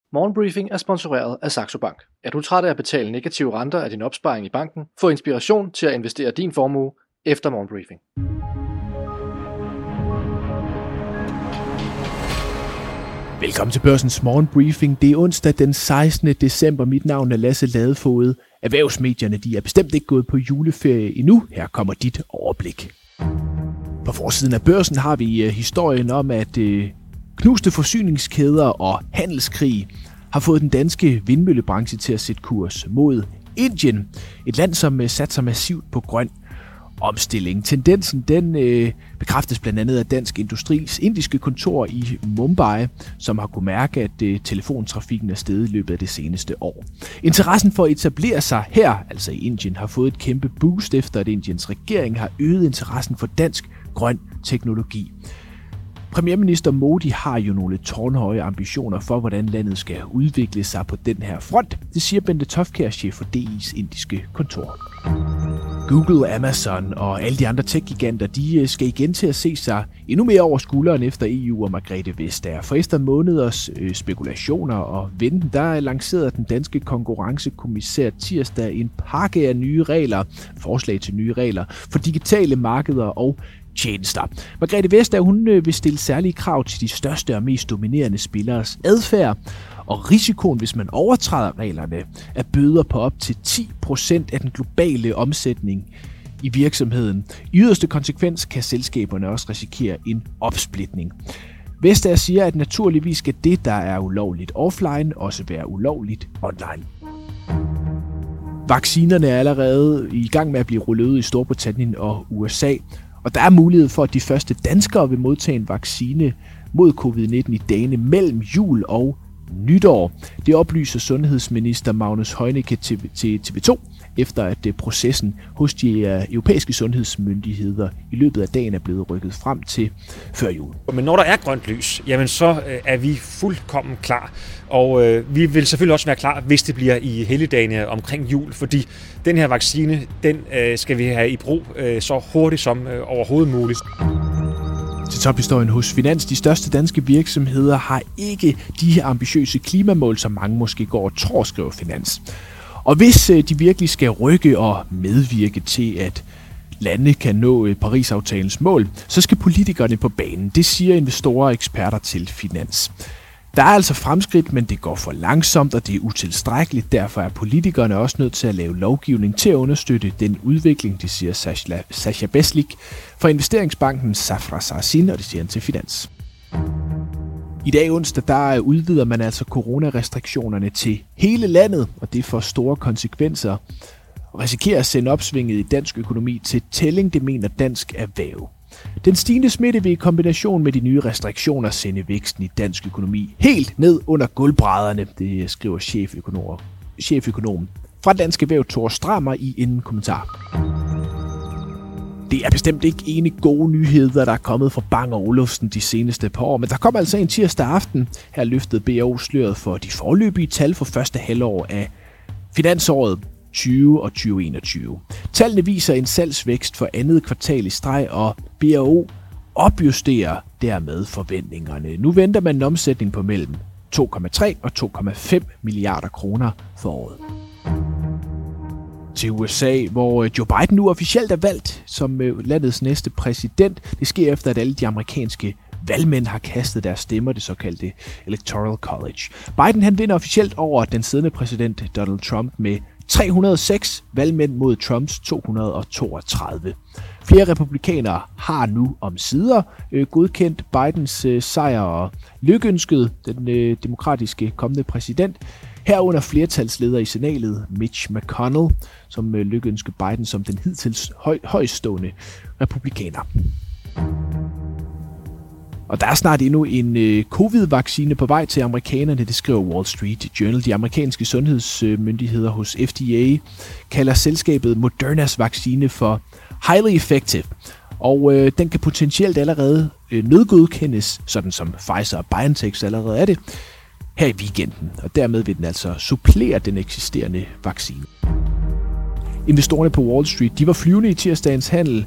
Morgenbriefing er sponsoreret af Saxo Bank. Er du træt af at betale negative renter af din opsparing i banken? Få inspiration til at investere din formue efter Morgenbriefing. Velkommen til Børsens Morgenbriefing. Det er onsdag den 16. december. Mit navn er Lasse Ladefoged. Erhvervsmedierne de er bestemt ikke gået på juleferie endnu. Her kommer dit overblik. På forsiden af Børsen har vi historien om, at knuste forsyningskæder og handelskrig har fået den danske vindmøllebranche til at sætte kurs mod Indien. Et land, som satser massivt på grøn omstilling. Tendensen den bekræftes blandt andet af Dansk Industris indiske kontor i Mumbai, som har kunnet mærke, at telefontrafikken er steget i løbet af det seneste år. Interessen for at etablere sig her, altså i Indien, har fået et kæmpe boost efter, at Indiens regering har øget interessen for dansk grøn teknologi. Premierminister Modi har jo nogle tårnhøje ambitioner for, hvordan landet skal udvikle sig på den her front. Det siger Bente Tofkjær, chef for DI's indiske kontor. Google, Amazon og alle de andre tech-giganter, de skal igen til at se sig endnu mere over skulderen efter EU og Margrethe Vestager. For efter måneders spekulationer og venten, der lancerede den danske konkurrencekommissær tirsdag en pakke af nye regler, forslag til nye regler for digitale markeder og tjenester. Margrethe Vestager, hun vil stille særlige krav til de største og mest dominerende spilleres adfærd, og risikoen, hvis man overtræder reglerne, er bøder på op til 10% af den globale omsætning i virksomheden. I yderste konsekvens kan selskaberne også risikere en opsplitning. Vestager siger, at naturligvis skal det, der er ulovligt offline, også være ulovligt online. Vaccinerne er allerede i gang med at blive rullet ud i Storbritannien og USA, og der er mulighed for, at de første danskere vil modtage en vaccine mod covid-19 i dagene mellem jul og nytår. Det oplyser sundhedsminister Magnus Heunicke til TV2, efter at processen hos de europæiske sundhedsmyndigheder i løbet af dagen er blevet rykket frem til før jul. Men når der er grønt lys, jamen så er vi fuldkommen klar. Og vi vil selvfølgelig også være klar, hvis det bliver i helligdagene omkring jul, fordi den her vaccine, den skal vi have i brug så hurtigt som overhovedet muligt. Til tophistorien hos Finans. De største danske virksomheder har ikke de her ambitiøse klimamål, som mange måske går og tror, skriver Finans. Og hvis de virkelig skal rykke og medvirke til, at lande kan nå Paris-aftalens mål, så skal politikerne på banen. Det siger investorer og eksperter til Finans. Der er altså fremskridt, men det går for langsomt, og det er utilstrækkeligt. Derfor er politikerne også nødt til at lave lovgivning til at understøtte den udvikling, det siger Sascha Beslik fra investeringsbanken Safra Sarsin, og det siger han til Finans. I dag onsdag, der udvider man altså coronarestriktionerne til hele landet, og det får store konsekvenser og risikerer at sende opsvinget i dansk økonomi til tælling, det mener Dansk Erhverv. Den stigende smitte vil i kombination med de nye restriktioner sende væksten i dansk økonomi helt ned under gulvbrædderne, det skriver cheføkonom fra Dansk Erhverv Thor Strammer i en kommentar. Det er bestemt ikke ene gode nyheder, der er kommet fra Bang & Olufsen de seneste par år, men der kom altså en tirsdag aften. Her løftede BAO sløret for de foreløbige tal for første halvår af finansåret 20 og 2021. Tallene viser en salgsvækst for andet kvartal i streg, og BAO opjusterer dermed forventningerne. Nu venter man en omsætning på mellem 2,3 og 2,5 milliarder kroner for året. Til USA, hvor Joe Biden nu officielt er valgt som landets næste præsident. Det sker efter, at alle de amerikanske valgmænd har kastet deres stemmer, det såkaldte Electoral College. Biden han vinder officielt over den siddende præsident Donald Trump med 306 valgmænd mod Trumps 232. Flere republikanere har nu omsider godkendt Bidens sejr og lykønsket den demokratiske kommende præsident. Herunder flertalsleder i senatet Mitch McConnell, som lykønskede Biden som den hidtil højstående republikaner. Og der er snart endnu en covid-vaccine på vej til amerikanerne, det skriver Wall Street Journal. De amerikanske sundhedsmyndigheder hos FDA kalder selskabet Modernas vaccine for highly effective. Og den kan potentielt allerede nødgodkendes, sådan som Pfizer og BioNTech allerede er det, her i weekenden. Og dermed vil den altså supplere den eksisterende vaccine. Investorerne på Wall Street, de var flyvende i tirsdagens handel,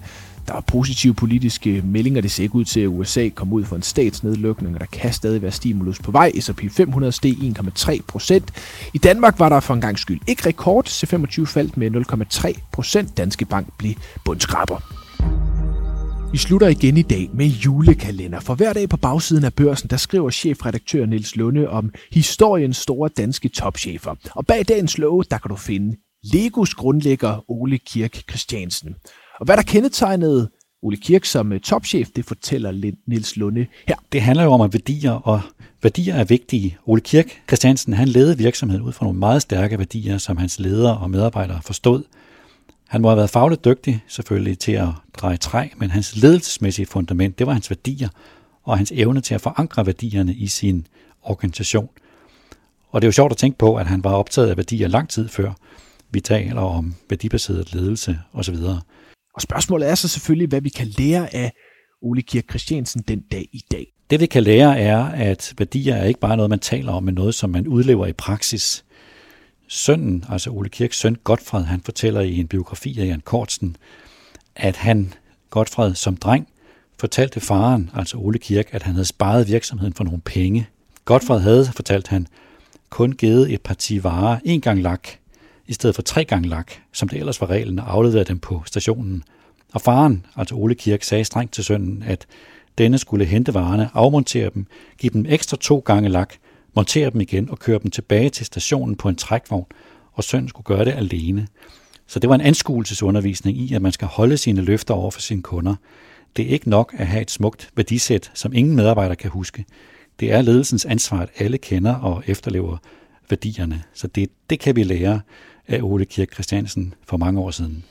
Der er positive politiske meldinger. Det ser ikke ud til, at USA kommer ud for en statsnedlukning, og der kan stadig være stimulus på vej. S&P 500 steg 1,3%. I Danmark var der for en gang skyld ikke rekord. C25 faldt med 0,3%. Danske Bank blev bundskraber. Vi slutter igen i dag med julekalender. For hver dag på bagsiden af Børsen, der skriver chefredaktør Niels Lunde om historiens store danske topchefer. Og bag dagens love, der kan du finde Legos grundlægger Ole Kirk Christiansen. Og hvad der kendetegnede Ole Kirk som topchef, det fortæller Niels Lunde her. Det handler jo om at værdier, og værdier er vigtige. Ole Kirk Christiansen, han ledede virksomheden ud fra nogle meget stærke værdier, som hans ledere og medarbejdere forstod. Han må have været fagligt dygtig, selvfølgelig, til at dreje træ, men hans ledelsesmæssige fundament, det var hans værdier og hans evne til at forankre værdierne i sin organisation. Og det er jo sjovt at tænke på, at han var optaget af værdier lang tid før vi taler om værdibaseret ledelse osv. Og spørgsmålet er så selvfølgelig, hvad vi kan lære af Ole Kirk Christiansen den dag i dag. Det vi kan lære er, at værdier er ikke bare noget, man taler om, men noget, som man udlever i praksis. Sønnen, altså Ole Kirks søn Godfred, han fortæller i en biografi af Jan Kortsen, at han, Godfred, som dreng, fortalte faren, altså Ole Kirk, at han havde sparet virksomheden for nogle penge. Godfred havde, fortalt han, kun givet et parti varer 1 gang lak, i stedet for 3 gange lak, som det ellers var reglen, og afleverede dem på stationen. Og faren, altså Ole Kirk, sagde strengt til sønnen, at denne skulle hente varerne, afmontere dem, give dem ekstra 2 gange lak, montere dem igen og køre dem tilbage til stationen på en trækvogn, og sønnen skulle gøre det alene. Så det var en anskuelsesundervisning i, at man skal holde sine løfter over for sine kunder. Det er ikke nok at have et smukt værdisæt, som ingen medarbejder kan huske. Det er ledelsens ansvar, at alle kender og efterlever værdierne. Så det kan vi lære af Ole Kirk Christiansen for mange år siden.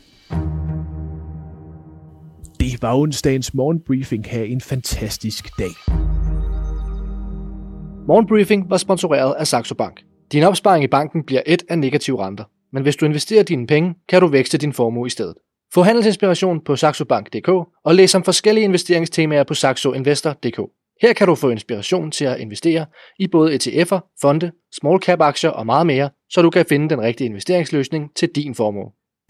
Det var onsdagens morgenbriefing. Ha' en fantastisk dag. Morgenbriefing var sponsoreret af Saxo Bank. Din opsparing i banken bliver et af negative renter. Men hvis du investerer dine penge, kan du vækste din formue i stedet. Få handelsinspiration på saxobank.dk og læs om forskellige investeringstemaer på saxoinvestor.dk. Her kan du få inspiration til at investere i både ETF'er, fonde, small cap aktier og meget mere, så du kan finde den rigtige investeringsløsning til din formue.